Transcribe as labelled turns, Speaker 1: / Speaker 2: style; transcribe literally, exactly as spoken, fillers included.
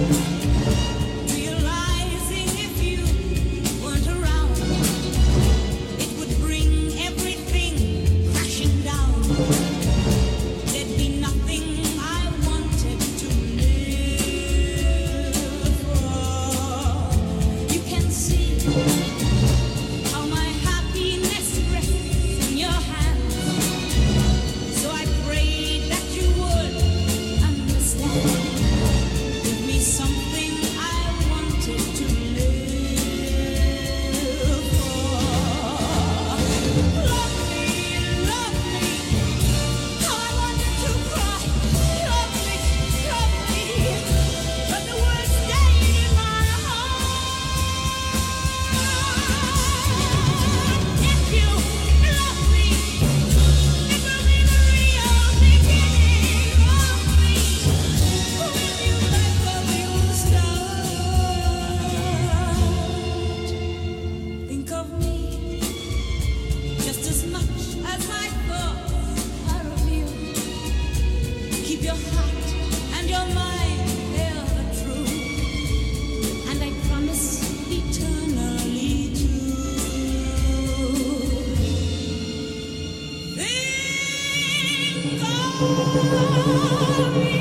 Speaker 1: Realizing if you weren't around, it would bring everything crashing down. There'd be nothing I wanted to live for. You can see how my happiness rests in your hands. So I prayed that you would understand. Give me something I wanted to live for. Love me, love me. How I wanted to cry. Love me, love me. But the words stayed in my heart. If you love me, it will be the real beginning of me. When you let love you start, think of me just as much as my thoughts are of you. Keep your heart and your mind ever true, and I promise eternally to think of me.